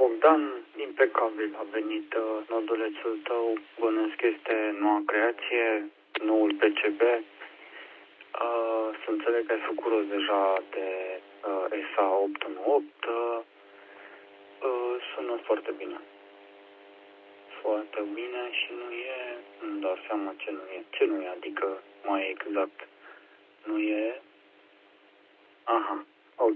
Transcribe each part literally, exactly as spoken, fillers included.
Bogdan, impecabil a venit uh, nodulețul tău, bănuiesc că este noua creație, noul P C B. Uh, să înțeleg că ai făcut rost deja de uh, S A opt unu opt. Uh, uh, sună foarte bine. Foarte bine și nu e, nu-mi dau seama ce nu e. Ce nu e, adică mai exact nu e. Aha, ok.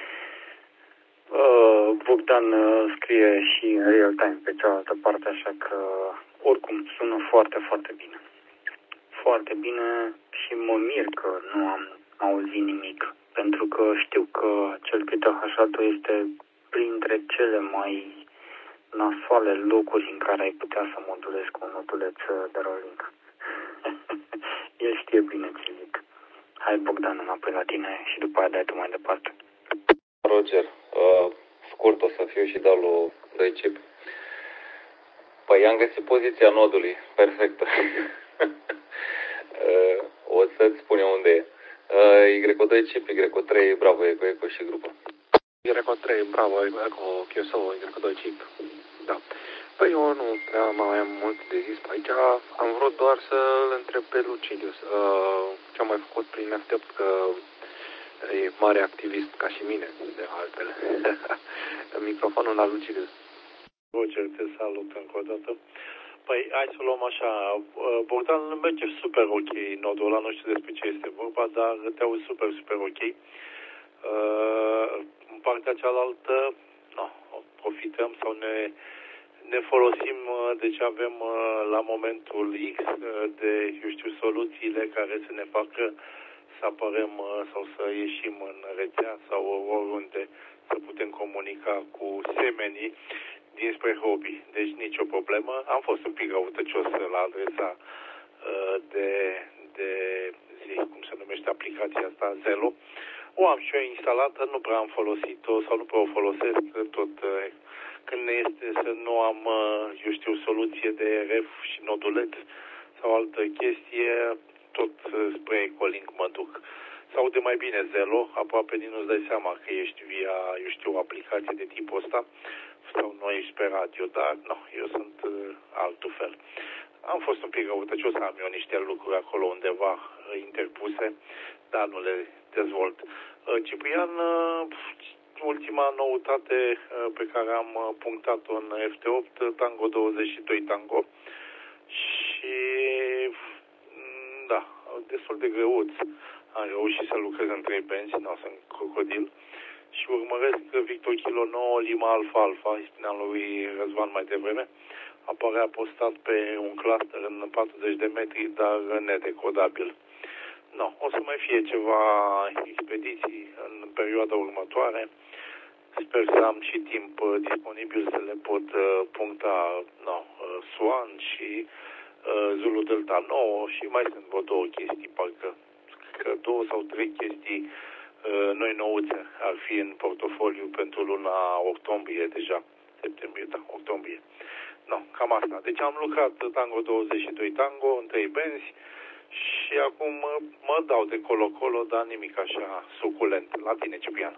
Uh, Bogdan uh, scrie și în real time pe cealaltă parte, așa că oricum sună foarte, foarte bine. Foarte bine și mă mir că nu am auzit nimic, pentru că știu că cel pitahașatul este printre cele mai nasoale locuri în care ai putea să modulezi cu un noduleț de rolling. El știe bine ce zic. Hai, Bogdan, înapoi la tine și după aia dai tu mai departe. Roger, uh, scurt o să fiu și dau lui doi chip. Păi am găsit poziția nodului, perfectă. uh, o să-ți spun eu unde e. Uh, Y doi chip, Y trei, Bravo, Eco, Eco și grupă. Y trei, Bravo, Eco, Q S O, Y doi chip. Da. Păi eu nu prea mai am mult de zis pe aici. Am vrut doar să-l întreb pe Lucidius uh, ce am mai făcut prin F T opt, că e mare activist ca și mine, de altfel. Microfonul la Lucidius. Roger, te salut încă o dată. Păi, hai să luăm așa. Bogdan, merge super ok nodul ăla, nu știu despre ce este vorba, dar te auzi super, super ok. Uh, în partea cealaltă, no, profităm sau ne, ne folosim de ce avem la momentul X, de, eu știu, soluțiile care să ne facă să apărăm sau să ieșim în rețea sau oriunde să putem comunica cu semenii dinspre hobby. Deci nicio problemă. Am fost un pic răutăcios la adresa uh, de, de zi, cum se numește aplicația asta, Zelo. O am și eu instalată, nu prea am folosit-o sau nu prea o folosesc tot uh, când este să nu am, uh, eu știu, soluție de R F și noduleț sau altă chestie, tot uh, spre Ecolink mă duc. Sau de mai bine Zelo, aproape din nu-ți dai seama că ești via, eu știu, o aplicație de tipul ăsta sau nu ești pe radio, dar nu, eu sunt uh, altul fel. Am fost un pic răutăcios, am eu niște lucruri acolo undeva uh, interpuse, dar nu le dezvolt. Uh, Ciprian, uh, ultima noutate uh, pe care am uh, punctat-o în F T opt, Tango douăzeci și doi Tango, și da, destul de greuț. Am reușit să lucrez în trei benzi, nu sunt crocodil, și urmăresc Victor Kilo nouă, Lima Alfa Alfa, îi spuneam lui Răzvan mai devreme, apărea postat pe un cluster în patruzeci de metri, dar nedecodabil. No, o să mai fie ceva expediții în perioada următoare. Sper să am și timp disponibil să le pot puncta, no, Swan și uh, Zulu Delta nouă și mai sunt vreo două chestii, parcă că două sau trei chestii uh, noi nouțe ar fi în portofoliu pentru luna octombrie deja, septembrie, da, octombrie. No, cam asta. Deci am lucrat Tango douăzeci și doi Tango în trei benzi și acum mă, mă dau de colo-colo, dar nimic așa suculent. La tine, Ciprian.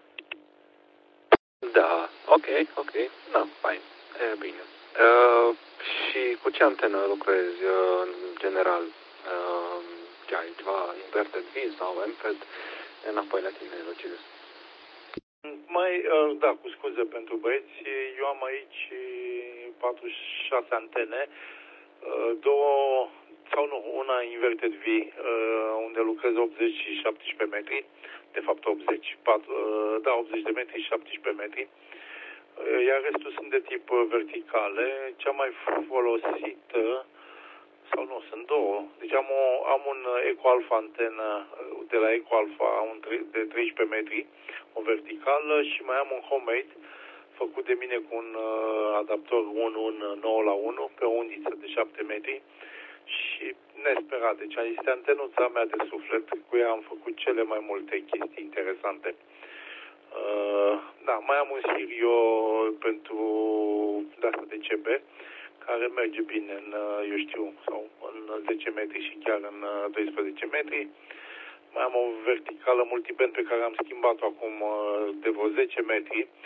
Da, ok, ok, da, fain, e bine. Uh, și cu ce antenă lucrezi uh, în general? Uh, ce ai, ceva Inverted V sau M P E D? Înapoi la tine, Lucidius. Mai, uh, da, cu scuze pentru băieți, eu am aici patruzeci și șase antene, uh, două, sau nu, una Inverted V, uh, unde lucrez optzeci și șaptesprezece metri, de fapt optzeci, patru, uh, da, optzeci de metri și șaptesprezece metri, uh, iar restul sunt de tip verticale. Cea mai folosită, sau nu, sunt două. Deci am, o, am un Eco Alpha antenă de la Eco Alpha un de treisprezece metri, o verticală, și mai am un homemade făcut de mine cu un uh, adaptor unu unu nouă la unu pe o undiță de șapte metri și nesperat. Deci este antenuța mea de suflet, cu ea am făcut cele mai multe chestii interesante. Uh, da, mai am un Sirio pentru de-asta de C B, care merge bine în, eu știu, sau în zece metri și chiar în doisprezece metri. Mai am o verticală multiband pe care am schimbat-o acum de vreo zece metri,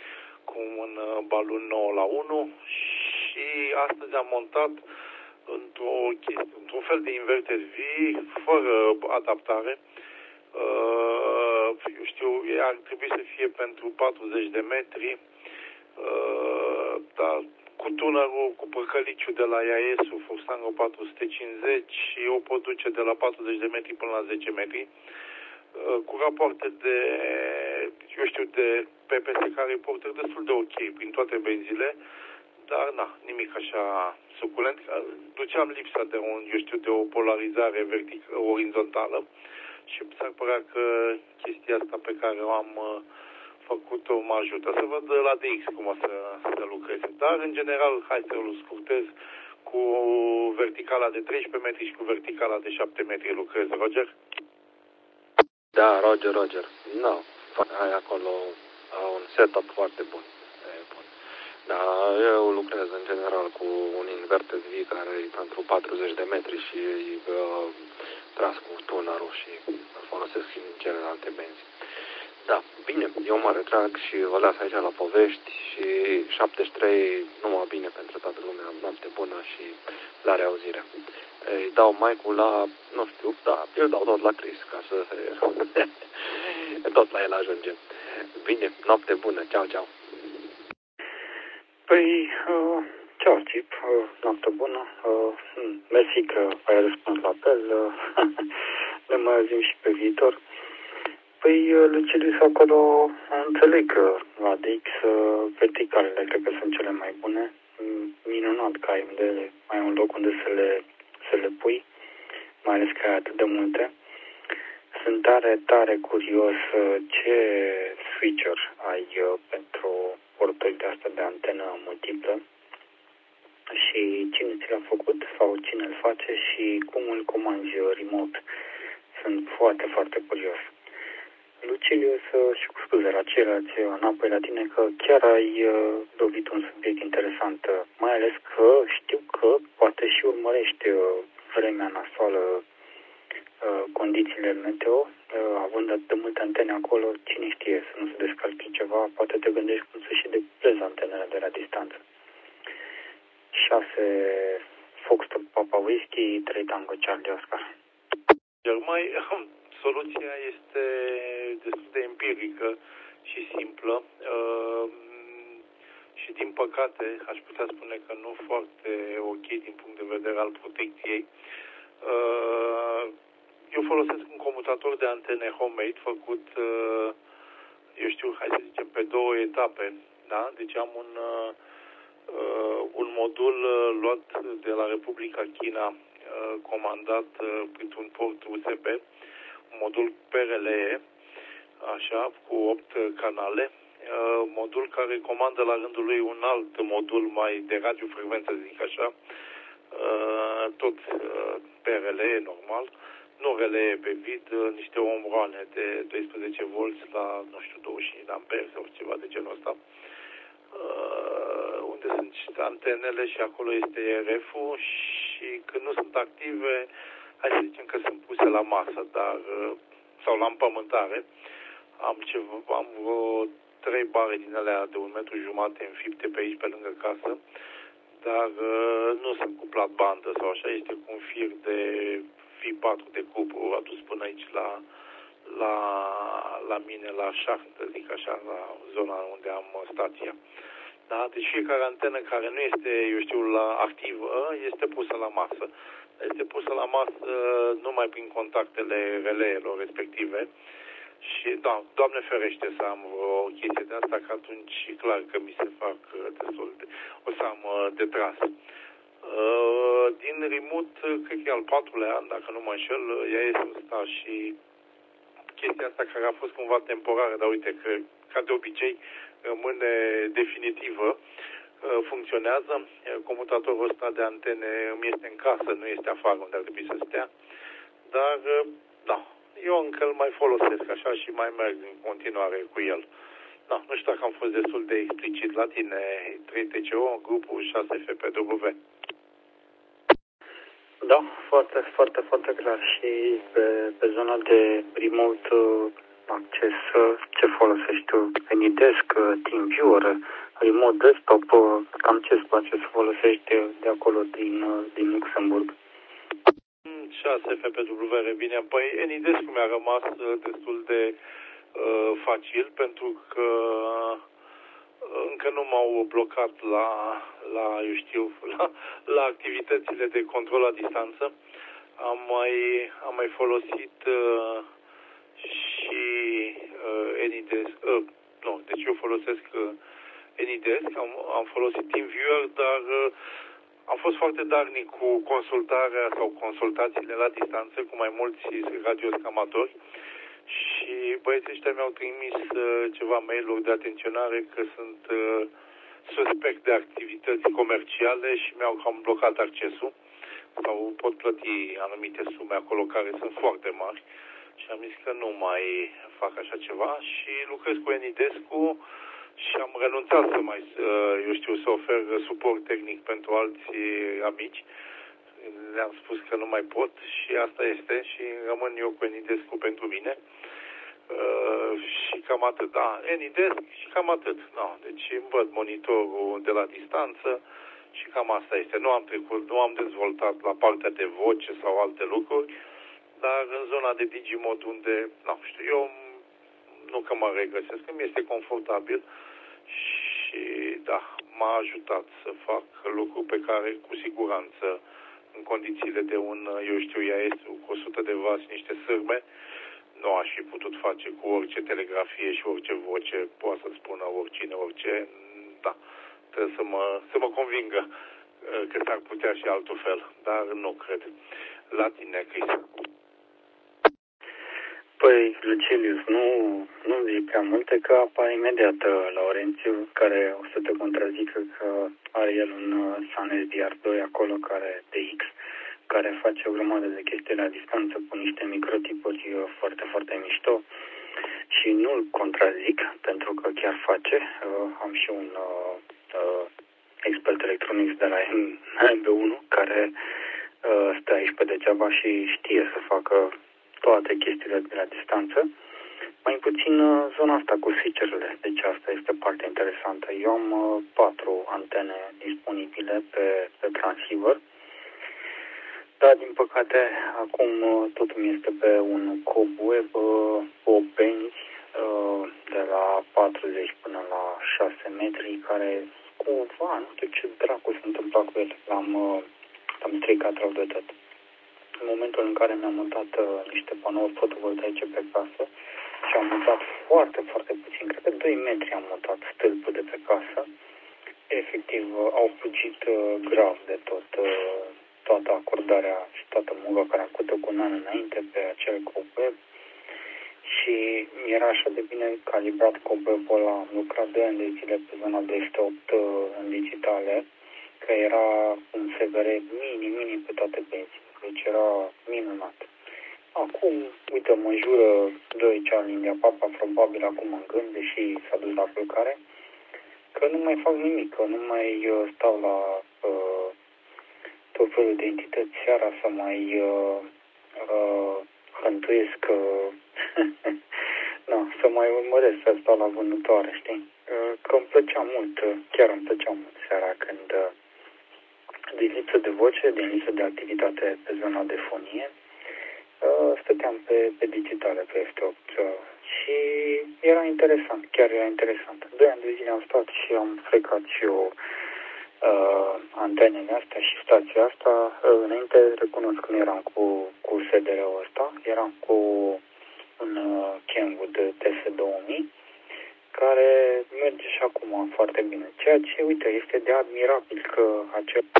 cu un balon nouă la unu și astăzi am montat într-o chestie, într-un fel de inverter V, fără adaptare. Uh, eu știu, ar trebui să fie pentru patruzeci de metri, uh, dar cu tunărul, cu păcăliciul de la I A S-ul, Fuxtango patru sute cincizeci, și o pot duce de la patruzeci de metri până la zece metri, uh, cu rapoarte de, eu știu, de P P S care portări destul de ok prin toate benzile, dar na, nimic așa suculent. Duceam lipsa de un, eu știu, de o polarizare vertic- orizontală și s-ar părea că chestia asta pe care o am uh, făcut-o mă ajută. Să văd la D X cum o să, să lucreze. Dar, în general, hai să îl scurtez, cu verticala de treisprezece metri și cu verticala de șapte metri lucrez. Roger? Da, Roger, Roger. Nu, ai acolo un setup foarte bun. Da, eu lucrez în general cu un inverter V care e pentru patruzeci de metri și uh, tras cu tunărul și îl folosesc și în celelalte benzi. Da, bine, eu mă retrag și vă las aici la povești și șaptezeci și trei numai bine pentru toată lumea, noapte bună și la reauzire. Îi dau mic-ul la, nu știu, da, eu dau tot la Chris, ca să tot la el ajunge. Bine, noapte bună, ceau, ceau. Păi, uh, ceau, Chip, uh, noapte bună. Uh, mersi că ai răspuns la apel. Uh, ne mai auzim și pe viitor. Păi, uh, Lucilius, acolo înțeleg că la D X uh, verticalele cred că sunt cele mai bune. Minunat că ai, unde, ai un loc unde să le, să le pui, mai ales că ai atât de multe. Sunt tare, tare curios uh, ce switcher ai uh, pentru porturi de astea de antenă multiplă și cine ți l-a făcut sau cine îl face și cum îl comanzi remote. Sunt foarte, foarte curios. Lucilius, și cu scuze la ceilalți înapoi la tine, că chiar ai uh, dobit un subiect interesant, uh, mai ales că știu că poate și urmărești uh, vremea nasoală, uh, condițiile meteo, uh, având atât de multe antene acolo, cine știe să nu se descalce ceva, poate te gândești cum să și deplezi antenele de la distanță. șase Foxtrot Papa Whisky, trei Tango Charlie Oscar. Iar mai, soluția este destul de empirică și simplă uh, și, din păcate, aș putea spune că nu foarte ok din punct de vedere al protecției. Uh, eu folosesc un comutator de antene homemade făcut, uh, eu știu, hai să zicem, pe două etape. Da? Deci am un, uh, un modul uh, luat de la Republica China, uh, comandat uh, printr-un port U S B, un modul P R L E, așa, cu opt canale, uh, modul care comandă la rândul lui un alt modul mai de radiofrecvență, zic așa, uh, tot uh, P R L E normal, nu relee pe vid, uh, niște ombroane de doisprezece volți la, nu știu, douăzeci și cinci de amperi sau ceva de genul ăsta, uh, unde sunt antenele și acolo este E R F-ul și când nu sunt active, hai să zicem că sunt puse la masă, dar, uh, sau la împământare. Am, ceva, am vreo trei bare din alea de un metru jumate înfipte pe aici, pe lângă casă, dar uh, nu sunt cu plat-bandă sau așa, este cu un fir de V patru de cupru adus până aici la, la, la mine, la șaht, zic așa, la zona unde am stația. Da? Deci fiecare antenă care nu este, eu știu, la activă, este pusă la masă. Este pusă la masă numai prin contactele releelor respective. Și, da, Doamne ferește să am o chestie de asta, că atunci e clar că mi se fac destul de... o să am de tras. Din remote, cred că e al patrulea an, dacă nu mă înșel, ea este ăsta și chestia asta care a fost cumva temporară, dar uite că, ca de obicei, rămâne definitivă, funcționează. Comutatorul ăsta de antene îmi este în casă, nu este afară unde ar trebui să stea, dar, da, eu încă îl mai folosesc așa și mai merg în continuare cu el. Da, nu știu dacă am fost destul de explicit la tine, trei T C O, grupul șase F P W. Da, foarte, foarte, foarte clar. Și pe, pe zona de remote acces, ce folosești tu? Anydesk, TeamViewer, Remote Desktop, cam ce-ți place să folosești de, de acolo din, din Luxemburg? șase F P W, bine. Păi Anydesk mi-a rămas destul de uh, facil pentru că încă nu m-au blocat la, la, eu știu, la, la activitățile de control la distanță. Am mai, am mai folosit uh, și uh, Anydesk, uh, nu, deci eu folosesc uh, Anydesk, am, am folosit TeamViewer, dar uh, am fost foarte darnic cu consultarea sau consultațiile la distanță cu mai mulți radioscamatori și băieții ăștia mi-au trimis uh, ceva mail-uri de atenționare că sunt uh, suspect de activități comerciale și mi-au cam blocat accesul sau pot plăti anumite sume acolo care sunt foarte mari și am zis că nu mai fac așa ceva și lucrez cu Anydesk-ul și am renunțat să mai, eu știu, să ofer suport tehnic pentru alții amici. Le-am spus că nu mai pot și asta este și rămân eu cu Anydesk-ul pentru mine. Uh, și cam atât, da, Anydesk și cam atât. No, deci îmi văd monitorul de la distanță și cam asta este. Nu am trecut, nu am dezvoltat la partea de voce sau alte lucruri, dar în zona de Digimod unde, nu știu, eu nu că mă regăsesc, că mi este confortabil și da, m-a ajutat să fac lucruri pe care cu siguranță în condițiile de un, eu știu, I A S cu o sută de vați, niște sârme, nu aș fi putut face cu orice telegrafie și orice voce, poate să spună oricine, orice, da, trebuie să mă, să mă convingă că s-ar putea și altul fel, dar nu cred. La tine, Chris. Păi, Lucilius, nu, nu zic prea multe, că apare imediat Laurențiu, care o să te contrazică că are el un Sun S D R doi acolo, care de X, care face o grămadă de chestii la distanță cu niște microtipuri foarte, foarte mișto și nu-l contrazic, pentru că chiar face. Uh, am și un uh, uh, expert electronic de la M B unu care uh, stă aici pe degeaba și știe să facă toate chestiile de la distanță. Mai puțin uh, zona asta cu switcher-urile, deci asta este partea interesantă. Eu am uh, patru antene disponibile pe, pe transceiver. Da, din păcate, acum uh, totul este pe un cob web, uh, o benzi uh, de la patruzeci până la șase metri, care cumva, nu știu ce dracu se întâmplă cu el, l-am, uh, l-am stricat rău de tot. În momentul în care mi-am mutat uh, niște panouri fotovoltaice pe casă și am mutat foarte, foarte puțin, cred că doi metri am mutat stâlpul de pe casă, efectiv uh, au fugit uh, grav de tot, uh, toată acordarea și toată munca care am făcut-o cu un an înainte pe acel cob web și era așa de bine calibrat cob web-ul ăla, am lucrat doi ani de zile pe zona de este opt uh, în digitale, că era un S V R mini, mini pe toate benzile. Deci era minunat. Acum, uite, mă jură doi Charlie de papa, probabil acum în gând, deși s-a dus la culcare, că nu mai fac nimic, că nu mai uh, stau la uh, tot felul de entități seara să mai uh, uh, hântuiesc, uh, no, să mai urmăresc, să stau la vânătoare, știi? Uh, că îmi plăcea mult, uh, chiar îmi plăcea mult seara când uh, din lipsă de voce, din lipsă de activitate pe zona de fonie, stăteam pe, pe digitale, pe F T opt și era interesant, chiar era interesant. Doi ani de zile am stat și am frecat și eu uh, antenele astea și stația asta. Uh, înainte recunosc că nu eram cu, cu S D R-ul ăsta, eram cu un uh, Kenwood T S două mii, care merge și acum foarte bine. Ceea ce, uite, este de admirabil că acel